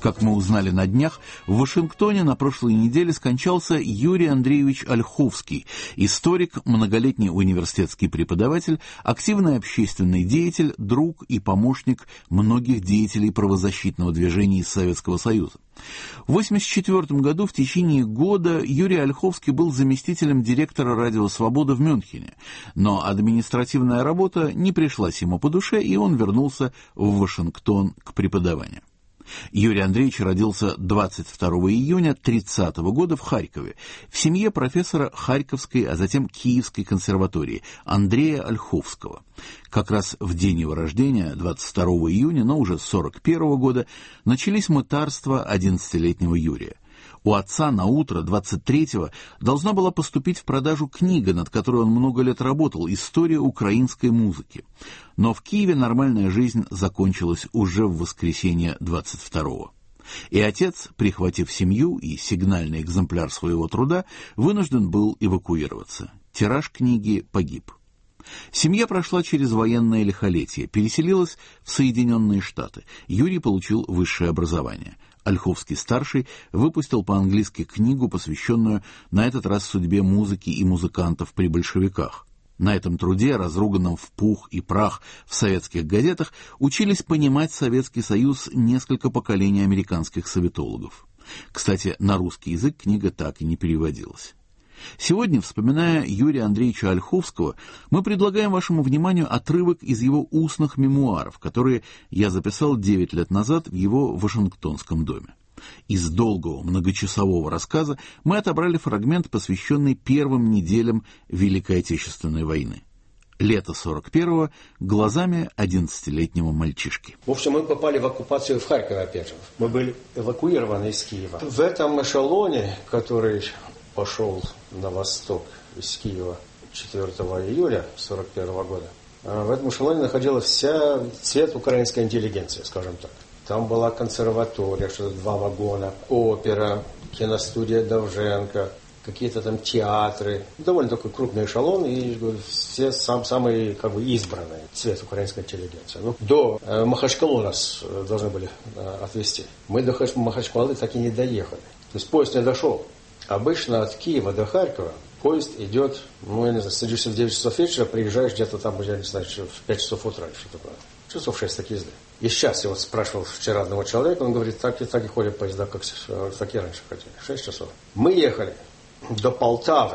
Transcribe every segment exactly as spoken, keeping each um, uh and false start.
Как мы узнали на днях, в Вашингтоне на прошлой неделе скончался Юрий Андреевич Ольховский, историк, многолетний университетский преподаватель, активный общественный деятель, друг и помощник многих деятелей правозащитного движения из Советского Союза. В восемьдесят четвёртом году в течение года Юрий Ольховский был заместителем директора «Радио Свобода» в Мюнхене, но административная работа не пришлась ему по душе, и он вернулся в Вашингтон к преподаванию. Юрий Андреевич родился двадцать второго июня тридцатого года в Харькове, в семье профессора Харьковской, а затем Киевской консерватории Андрея Ольховского. Как раз в день его рождения, двадцать второго июня, но уже сорок первого года, начались мытарства одиннадцатилетнего Юрия. У отца на утро двадцать третьего должна была поступить в продажу книга, над которой он много лет работал, «История украинской музыки». Но в Киеве нормальная жизнь закончилась уже в воскресенье двадцать второго. И отец, прихватив семью и сигнальный экземпляр своего труда, вынужден был эвакуироваться. Тираж книги погиб. Семья прошла через военное лихолетие, переселилась в Соединенные Штаты. Юрий получил высшее образование. Ольховский-старший выпустил по-английски книгу, посвященную на этот раз судьбе музыки и музыкантов при большевиках. На этом труде, разруганном в пух и прах в советских газетах, учились понимать Советский Союз несколько поколений американских советологов. Кстати, на русский язык книга так и не переводилась. Сегодня, вспоминая Юрия Андреевича Ольховского, мы предлагаем вашему вниманию отрывок из его устных мемуаров, которые я записал девять лет назад в его Вашингтонском доме. Из долгого многочасового рассказа мы отобрали фрагмент, посвященный первым неделям Великой Отечественной войны. Лето сорок первого глазами одиннадцатилетнего мальчишки. В общем, мы попали в оккупацию в Харькове, опять же. Мы были эвакуированы из Киева. В этом эшелоне, который пошел на восток из Киева четвёртого июля сорок первого года, в этом эшелоне находилась вся цвет украинской интеллигенции, скажем так. Там была консерватория, что-то два вагона, опера, киностудия Довженко, какие-то там театры. Довольно такой крупный эшелон, и все сам, самые как бы избранные цвет украинской интеллигенции. Ну, до э, Махачкалы нас э, должны были э, отвезти. Мы до Махачкалы так и не доехали. То есть поезд не дошел. Обычно от Киева до Харькова поезд идет, ну, я не знаю, садишься в девять часов вечера, приезжаешь где-то там, я не знаю, в пять часов утра, что такое. Часов шесть так езды. И сейчас я вот спрашивал вчера одного человека, он говорит, так и так и ходят поезда, как так и раньше ходили. Шесть часов. Мы ехали до Полтавы,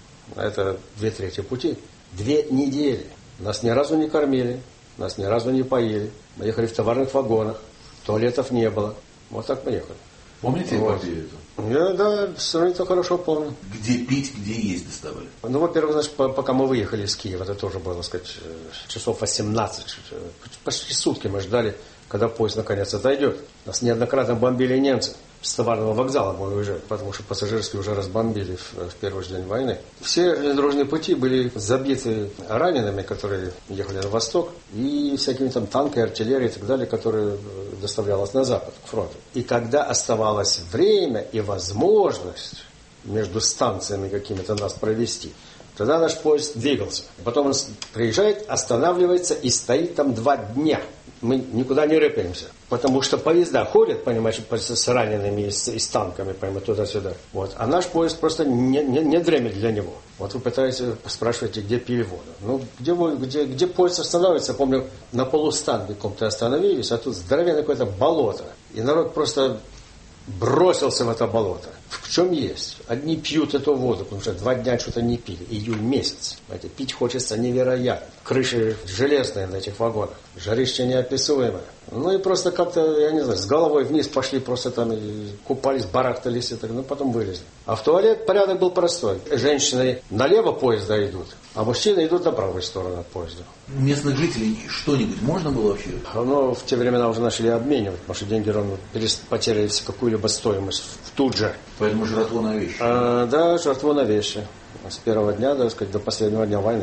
это две трети пути, две недели. Нас ни разу не кормили, нас ни разу не поили. Мы ехали в товарных вагонах, туалетов не было. Вот так мы ехали. Помните вот. эту? Я, да, сравнительно хорошо помню. Где пить, где есть доставали? Ну, во-первых, значит, пока мы выехали из Киева, это тоже было, так сказать, часов восемнадцать, почти сутки мы ждали, когда поезд наконец отойдет. Нас неоднократно бомбили немцы. С товарного вокзала мы уезжали, потому что пассажирские уже разбомбили в, в первый же день войны. Все железнодорожные пути были забиты ранеными, которые ехали на восток, и всякими там танками, артиллерией и так далее, которые доставлялась на запад, к фронту. И когда оставалось время и возможность между станциями какими-то нас провести, тогда наш поезд двигался. Потом он приезжает, останавливается и стоит там два дня. Мы никуда не рыпаемся. Потому что поезда ходят, понимаете, с ранеными и с, и с танками, понимаете, туда-сюда. Вот. А наш поезд просто не, не, не время для него. Вот вы пытаетесь, спрашиваете, где пили воду. Ну, где, где, где поезд останавливается, помню, на полустанке каком-то остановились, а тут здоровенное какое-то болото. И народ просто бросился в это болото. В чем есть? Одни пьют эту воду, потому что два дня что-то не пили. Июль месяц. Знаете, пить хочется невероятно. Крыши железные на этих вагонах. Жарище неописуемое. Ну и просто как-то, я не знаю, с головой вниз пошли, просто там и купались, барахтались и так, ну потом вылезли. А в туалет порядок был простой. Женщины налево поезда идут, а мужчины идут на правую сторону от поезда. Местных жителей что-нибудь можно было вообще? Ну, в те времена уже начали обменивать, потому что деньги ровно потеряли какую-либо стоимость тут же. Поэтому жратву на вещи. А, да, жратву на вещи. С первого дня, так сказать, до последнего дня войны.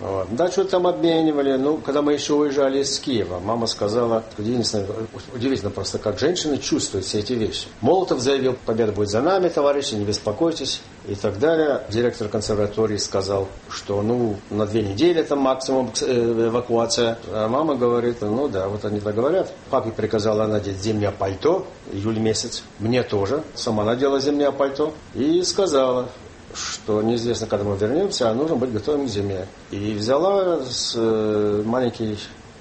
Вот. Да, что-то там обменивали. Ну, когда мы еще уезжали из Киева, мама сказала, удивительно, удивительно просто, как женщины чувствуют все эти вещи. Молотов заявил, победа будет за нами, товарищи, не беспокойтесь, и так далее. Директор консерватории сказал, что, ну, на две недели там максимум эвакуация. А мама говорит, ну да, вот они так говорят. Папе приказала надеть зимнее пальто, июль месяц. Мне тоже. Сама надела зимнее пальто и сказала, что неизвестно, когда мы вернемся, а нужно быть готовым к зиме. И взяла с, э, маленький,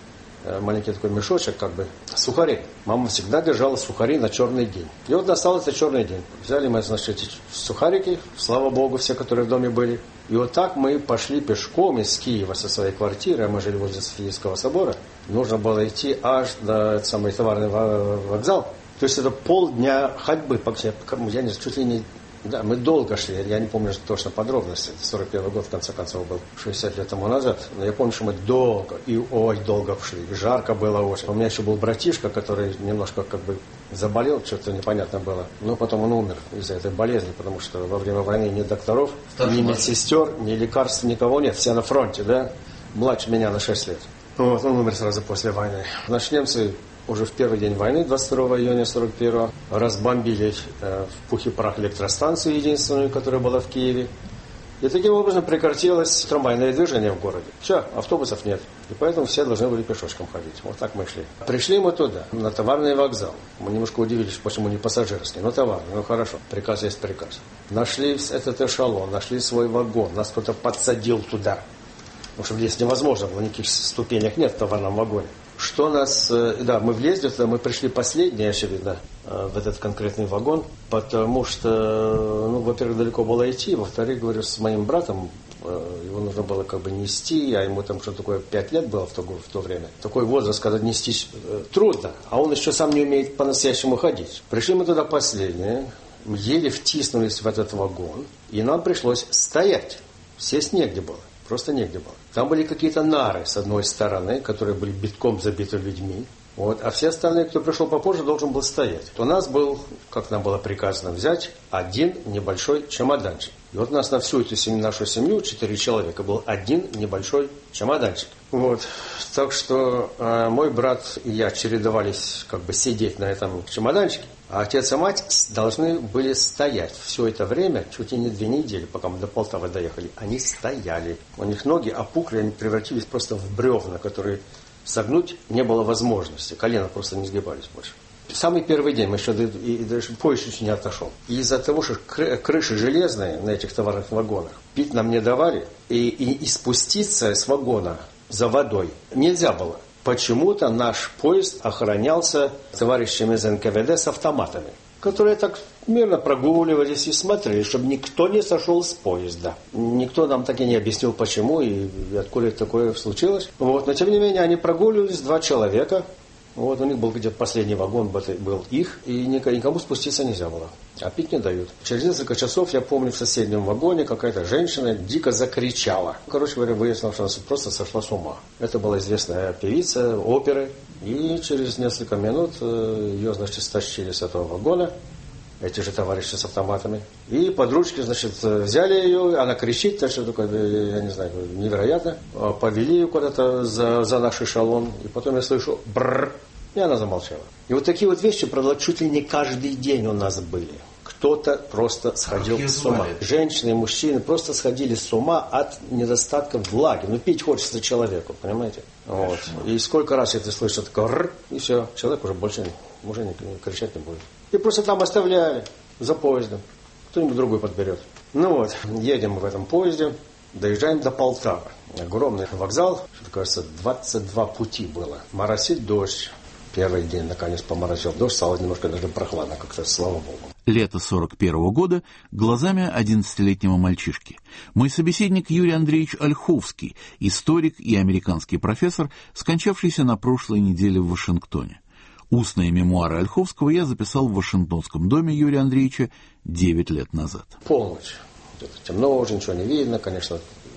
э, маленький такой мешочек, как бы, сухари. Мама всегда держала сухари на черный день. И вот настал этот черный день. Взяли мы, значит, эти сухарики, слава богу, все, которые в доме были. И вот так мы пошли пешком из Киева со своей квартиры, а мы жили возле Софийского собора. Нужно было идти аж до этот самый товарный вокзал. То есть это полдня ходьбы, я не знаю, чуть ли не... Да, мы долго шли, я не помню точно подробности, это сорок первый год, в конце концов, был, шестьдесят лет тому назад, но я помню, что мы долго, и ой, долго шли, и жарко было очень. У меня еще был братишка, который немножко как бы заболел, что-то непонятно было, но потом он умер из-за этой болезни, потому что во время войны ни докторов, Старший ни медсестер, ни лекарств, никого нет, все на фронте, да, младше меня на шесть лет. Вот, он умер сразу после войны. Наши немцы уже в первый день войны, двадцать второго июня сорок первого, разбомбили э, в пух и прах электростанцию единственную, которая была в Киеве. И таким образом прекратилось трамвайное движение в городе. Все, автобусов нет. И поэтому все должны были пешочком ходить. Вот так мы шли. Пришли мы туда, на товарный вокзал. Мы немножко удивились, почему не пассажирский, но товарный. Ну хорошо, приказ есть приказ. Нашли этот эшелон, нашли свой вагон. Нас кто-то подсадил туда. Потому что здесь невозможно было, никаких ступенек нет в товарном вагоне. Что нас... Да, мы влезли туда, мы пришли последние, очевидно, в этот конкретный вагон, потому что, ну, во-первых, далеко было идти, во-вторых, говорю, с моим братом, его нужно было как бы нести, а ему там что-то такое пять лет было в то, в то время. Такой возраст, когда нести трудно, а он еще сам не умеет по-настоящему ходить. Пришли мы туда последние, еле втиснулись в этот вагон, и нам пришлось стоять, сесть негде было. Просто негде было. Там были какие-то нары с одной стороны, которые были битком забиты людьми. Вот, а все остальные, кто пришел попозже, должен был стоять. У нас был, как нам было приказано взять, один небольшой чемоданчик. И вот у нас на всю эту семью, нашу семью, четыре человека, был один небольшой чемоданчик. Вот. Так что э, мой брат и я чередовались как бы сидеть на этом чемоданчике. А отец и мать должны были стоять все это время, чуть ли не две недели, пока мы до Полтавы доехали. Они стояли. У них ноги опухли, они превратились просто в бревна, которые согнуть не было возможности. Колено просто не сгибались больше. Самый первый день мы еще и, и даже поезд еще не отошел. И из-за того, что крыши железные на этих товарных вагонах, пить нам не давали, и, и, и спуститься с вагона за водой нельзя было. Почему-то наш поезд охранялся товарищами из эн ка вэ дэ с автоматами, которые так мирно прогуливались и смотрели, чтобы никто не сошел с поезда. Никто нам так и не объяснил, почему и откуда такое случилось. Вот. Но, тем не менее, они прогуливались, два человека. Вот, у них был где-то последний вагон, был их, и никому спуститься нельзя было. А пить не дают. Через несколько часов, я помню, в соседнем вагоне какая-то женщина дико закричала. Короче говоря, выяснилось, что она просто сошла с ума. Это была известная певица оперы. И через несколько минут ее, значит, стащили с этого вагона, эти же товарищи с автоматами. И под ручки, значит, взяли ее, она кричит, так что такое, я не знаю, невероятно. Повели ее куда-то за, за наш эшелон. И потом я слышу бррр, и она замолчала. И вот такие вот вещи, правда, чуть ли не каждый день у нас были. Кто-то просто сходил а с ума. Женщины и мужчины просто сходили с ума от недостатка влаги. Ну, пить хочется человеку, понимаете? Вот. И сколько раз это слышишь, такое рр, и все, человек уже больше уже не, кричать не будет. И просто там оставляли за поездом. Кто-нибудь другой подберет. Ну вот, едем мы в этом поезде, доезжаем до Полтавы. Огромный вокзал, что кажется, двадцать два пути было. Моросит дождь. Первый день, наконец, поморосил дождь, стало немножко даже прохладно, как-то, слава богу. Лето сорок первого года глазами одиннадцатилетнего мальчишки. Мой собеседник Юрий Андреевич Ольховский, историк и американский профессор, скончавшийся на прошлой неделе в Вашингтоне. Устные мемуары Ольховского я записал в Вашингтонском доме Юрия Андреевича девять лет назад. Полночь. Где-то темно уже, ничего не видно, конечно,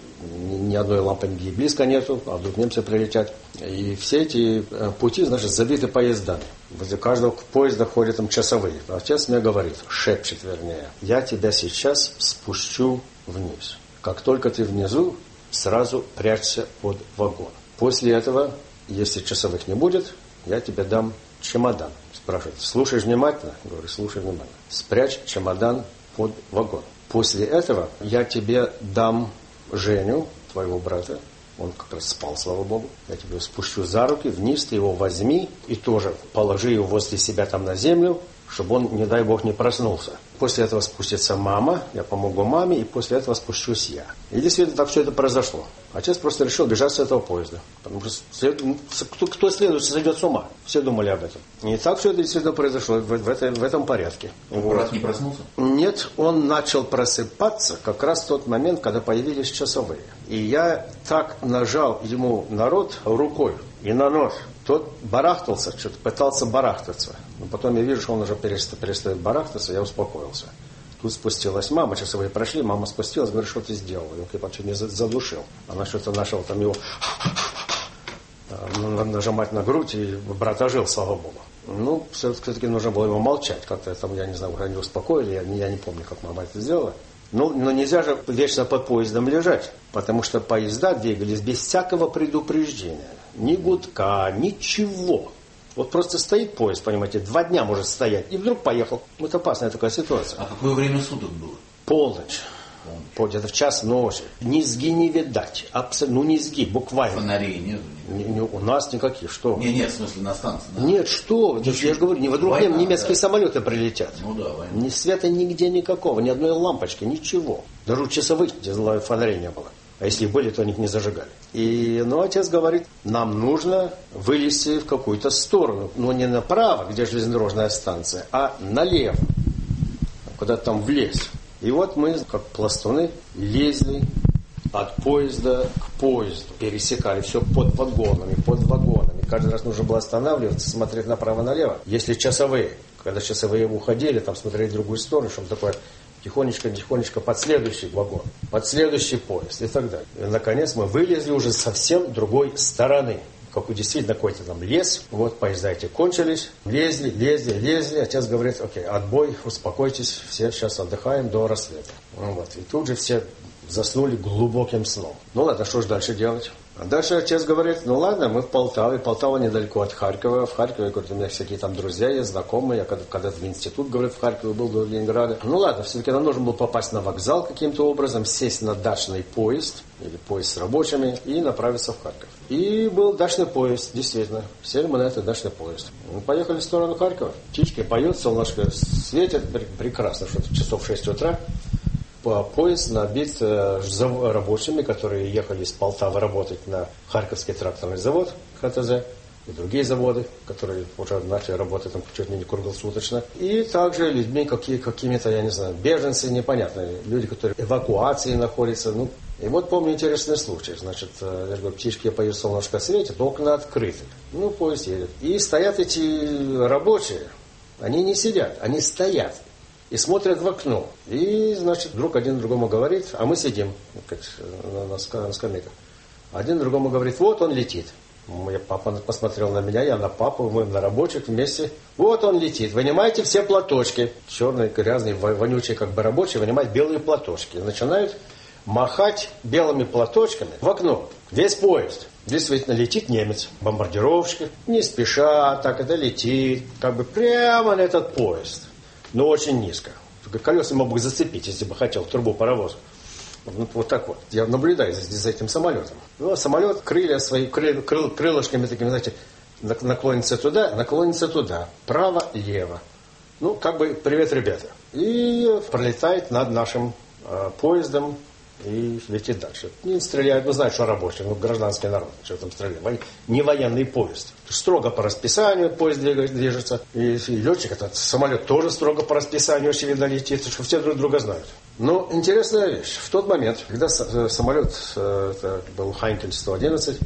ни одной лампы нигде близко нету, а вдруг немцы прилетят. И все эти пути, значит, забиты поездами. Возле каждого поезда ходят там часовые. Отец мне говорит, шепчет вернее, я тебя сейчас спущу вниз. Как только ты внизу, сразу прячься под вагон. После этого, если часовых не будет, я тебе дам чемодан. Спрашивает, слушаешь внимательно? Говорю, слушай внимательно. Спрячь чемодан под вагон. После этого я тебе дам Женю, твоего брата. Он как раз спал, слава Богу. Я тебе спущу за руки, вниз ты его возьми и тоже положи его возле себя там на землю, чтобы он, не дай Бог, не проснулся. После этого спустится мама, я помогу маме, и после этого спущусь я. И действительно так все это произошло. Отец просто решил бежать с этого поезда. Потому что кто, кто следующий сойдет с ума. Все думали об этом. И так все это действительно произошло в, в, этом, в этом порядке. Брат не проснулся? Нет, он начал просыпаться как раз в тот момент, когда появились часовые. И я так нажал ему на рот рукой и на нос. Тот барахтался, что-то пытался барахтаться. Но потом я вижу, что он уже перестает барахтаться, я успокоился. Тут спустилась мама, часовые прошли, мама спустилась, говорит, что ты сделал? Я говорю, чуть не задушил. Она что-то нашла там его нажимать на грудь, и брат ожил, слава Богу. Ну, все-таки нужно было его молчать. Как-то там, я не знаю, они успокоили, я, я не помню, как мама это сделала. Ну, но нельзя же вечно под поездом лежать, потому что поезда двигались без всякого предупреждения. Ни гудка, ничего. Вот просто стоит поезд, понимаете, два дня может стоять, и вдруг поехал. Вот опасная такая ситуация. А какое время суток было? Полночь. Полночь. Это в час ночи. Низги не видать. Абсолютно, ну низги, буквально. Фонарей нет? Не, не, у нас никаких, что? Не, нет, в смысле на станции. Да? Нет, что? Я же говорю, не вдруг война, немецкие да. самолеты прилетят. Ну да, война. Ни света нигде никакого, ни одной лампочки, ничего. Даже у часовых, где фонарей не было. А если были, то они их не зажигали. И, ну, отец говорит, нам нужно вылезти в какую-то сторону. Но не направо, где железнодорожная станция, а налево. Куда-то там в лес. И вот мы, как пластуны, лезли от поезда к поезду. Пересекали все под вагонами, под вагонами. Каждый раз нужно было останавливаться, смотреть направо-налево. Если часовые, когда часовые уходили, там смотреть в другую сторону, чтобы такое... тихонечко-тихонечко под следующий вагон, под следующий поезд и так далее. И, наконец, мы вылезли уже совсем другой стороны. Как действительно какой-то там лес. Вот поезда эти кончились. Лезли, лезли, лезли. Отец говорит, окей, отбой, успокойтесь, все сейчас отдыхаем до рассвета. Вот. И тут же все заснули глубоким сном. Ну ладно, что же дальше делать? А дальше отец говорит, ну ладно, мы в Полтаве. Полтава недалеко от Харькова. В Харькове, говорит, у меня всякие там друзья есть, знакомые. Я когда-то в институт, говорит, в Харькове был до Ленинграда. Ну ладно, все-таки нам нужно было попасть на вокзал каким-то образом, сесть на дачный поезд, или поезд с рабочими, и направиться в Харьков. И был дачный поезд, действительно. Сели мы на этот дачный поезд. Мы поехали в сторону Харькова. Птички поют, солнышко светит, прекрасно, что-то часов в шесть утра. Поезд набит рабочими, которые ехали из Полтавы работать на Харьковский тракторный завод ХТЗ и другие заводы, которые уже начали работать там чуть ли не круглосуточно. И также людьми какие, какими-то, я не знаю, беженцы непонятные, люди, которые в эвакуации находятся. Ну, и вот помню интересный случай. Значит, я же говорю, птички поют, солнышко светит, окна открыты. Ну, поезд едет. И стоят эти рабочие, они не сидят, они стоят. И смотрят в окно. И, значит, вдруг один другому говорит, а мы сидим на, на, на скамейках. Один другому говорит, вот он летит. Папа посмотрел на меня, я на папу, мы на рабочих вместе. Вот он летит. Вынимайте все платочки. Черные, грязные, вонючие как бы рабочие вынимают белые платочки. И начинают махать белыми платочками в окно. Весь поезд. Действительно летит немец, бомбардировщик. Не спеша, так это летит. Как бы прямо на этот поезд. Но очень низко. Колеса мог бы зацепить, если бы хотел, в трубу паровоза. Вот, вот так вот. Я наблюдаю за, за этим самолетом. Ну, а самолет, крылья свои, крыл, крыл, крылышками такими, знаете, наклонится туда, наклонится туда. Право, лево. Ну, как бы, привет, ребята. И пролетает над нашим э, поездом и летит дальше. Не стреляют, ну, знаешь, что рабочий, ну, гражданский народ, что там стреляет. Не военный поезд. Строго по расписанию поезд движется. И, и летчик, этот самолет тоже строго по расписанию, очевидно, летит, что все друг друга знают. Но интересная вещь. В тот момент, когда самолет, это был Хайнкель сто одиннадцать,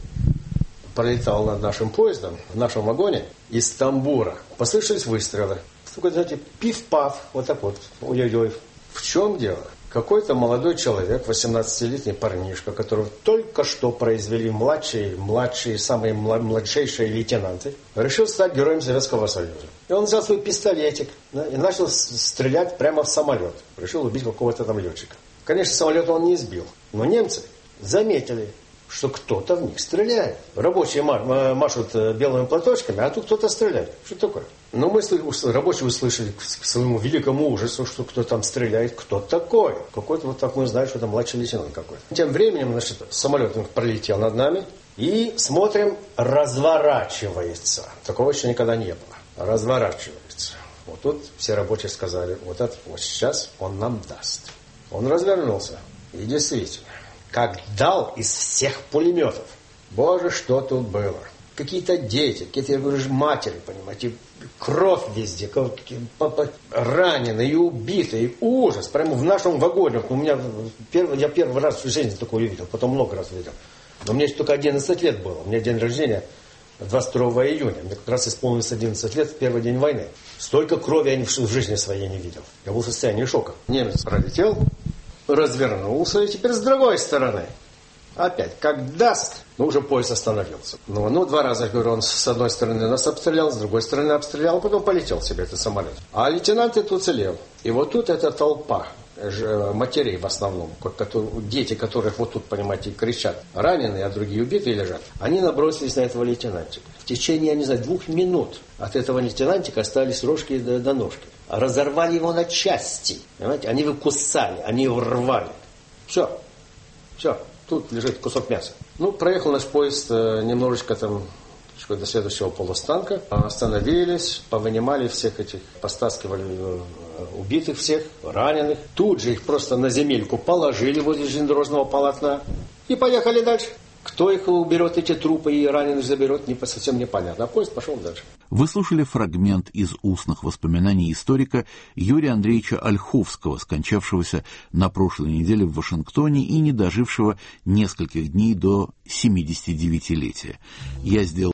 пролетал над нашим поездом, в нашем вагоне, из тамбура, послышались выстрелы. Только, знаете, пиф-паф, вот так вот, ой-ой-ой. В чем дело? Какой-то молодой человек, восемнадцатилетний парнишка, которого только что произвели младшие, младшие, самые младшейшие лейтенанты, решил стать героем Советского Союза. И он взял свой пистолетик, да, и начал стрелять прямо в самолет. Решил убить какого-то там летчика. Конечно, самолет он не сбил, но немцы заметили, что кто-то в них стреляет. Рабочие машут белыми платочками, а тут кто-то стреляет. Что такое? Но мы, рабочие, услышали к своему великому ужасу, что кто там стреляет. Кто такой? Какой-то вот так мы знаем, что там младший лейтенант какой-то. Тем временем, значит, самолет пролетел над нами. И смотрим, разворачивается. Такого еще никогда не было. Разворачивается. Вот тут все рабочие сказали, вот это вот сейчас он нам даст. Он развернулся. И действительно, как дал из всех пулеметов. Боже, что тут было. Какие-то дети, какие-то, я говорю, матери, понимаете, кровь везде, раненые и убитые, ужас. Прямо в нашем вагоне. У меня первый, я первый раз в жизни такое видел, потом много раз видел. Но мне только одиннадцать лет было. У меня день рождения двадцать второго июня. Мне как раз исполнилось одиннадцать лет в первый день войны. Столько крови я в жизни своей не видел. Я был в состоянии шока. Немец пролетел, развернулся, и теперь с другой стороны. Опять, как даст, ну уже поезд остановился. Ну, ну два раза, говорю, он с одной стороны нас обстрелял, с другой стороны обстрелял, а потом полетел себе этот самолет. А лейтенант этот уцелел. И вот тут эта толпа матерей в основном, дети, которых вот тут, понимаете, кричат, раненые, а другие убитые лежат, они набросились на этого лейтенантика. В течение, я не знаю, двух минут от этого лейтенантика остались рожки до, до ножки. Разорвали его на части, понимаете, они его кусали, они его рвали. Все, все, тут лежит кусок мяса. Ну, проехал наш поезд немножечко там до следующего полустанка, остановились, повынимали всех этих, постаскивали убитых всех, раненых. Тут же их просто на земельку положили возле железнодорожного полотна и поехали дальше. Кто их уберет, эти трупы, и раненых заберет, не, совсем непонятно. А поезд пошел дальше. Вы слушали фрагмент из устных воспоминаний историка Юрия Андреевича Ольховского, скончавшегося на прошлой неделе в Вашингтоне и не дожившего нескольких дней до семидесятидевятилетия. Я сделал